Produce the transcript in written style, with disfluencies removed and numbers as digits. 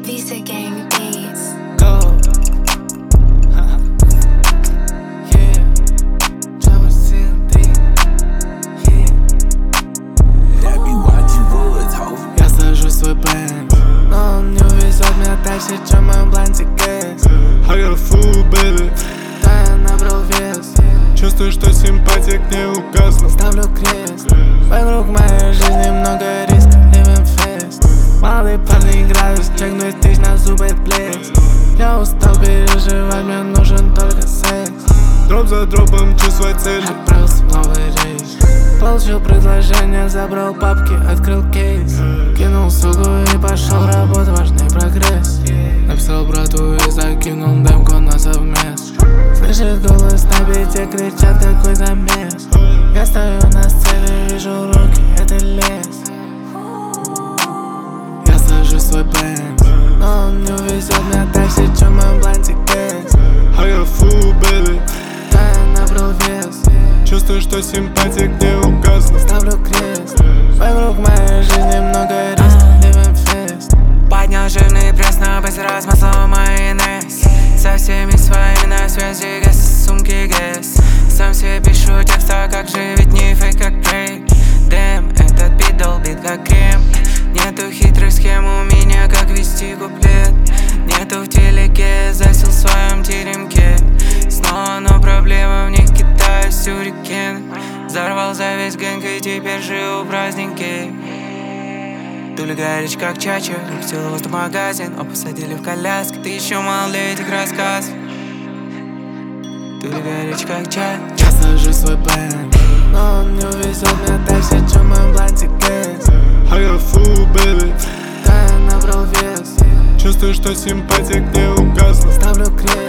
Visa Gang Beats. Go. Yeah. Travel CNT. Yeah. Happy Watchy Woods, ho. Я сажу свой бэнд, но он не увезет меня дальше, чем мой блантик гэс. I got a fool, baby. Да, я набрал вес. Чувствую, что симпатия к ней угасла. Ставлю крест. Вокруг моей жизни много риска, living fast. Молодые парни играют, чекнуть тысяч на зубы блеск. Я устал переживать, мне нужен только секс. Дроп за дропом, чувствуя цель. Отправился в новый рейс. Получил предложение, забрал папки, открыл кейс. Кинул сугу и пошел работать, важный прогресс. Написал брату и закинул демку на совмест. Слышит голос на бите, кричат, какой замес. Я стою на сцене, вижу руки, это лес. Я сажу свой бэнд, но он не увезет меня дальше, чем мой блантик гэс. I got a fool, baby. Да, я набрал вес. Чувствую, что симпатия к ней угасла. Ставлю крест. Вокруг моей жизни много риска, living fast. Поднял жирный пресс, но быстро смазал майонез. Со всеми своими на связи, газ, сумки гэс. Сам себе пишу текста, как же, ведь не фейк, как Дрейк. Дэм, этот бит долбит, как крем. Нету хитрых схем у меня, как вести куплет. Нету в телеке, засел в своем теремке. Снова, но проблема в них, кидаю сюрикен. Взорвал за весь гэнг и теперь живу праздники. Тули горич, как чача, рук целовал в магазин. О, посадили в коляске, ты еще мал для этих рассказов. Тули горич, как чай. Я сажу свой бэнд, но он не увезет меня дальше, чем мой блантик гэс. I got a fool, baby. Да, я набрал вес. Чувствую, что симпатия к ней угасла. Ставлю крест.